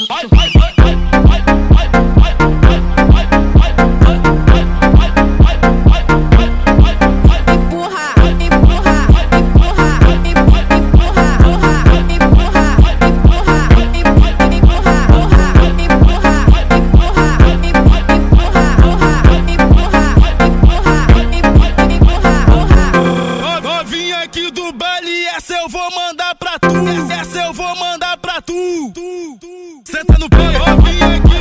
Aqui do baile, essa eu vou mandar pra tu. Essa eu vou mandar pra tu. Senta no pé, novinha aqui.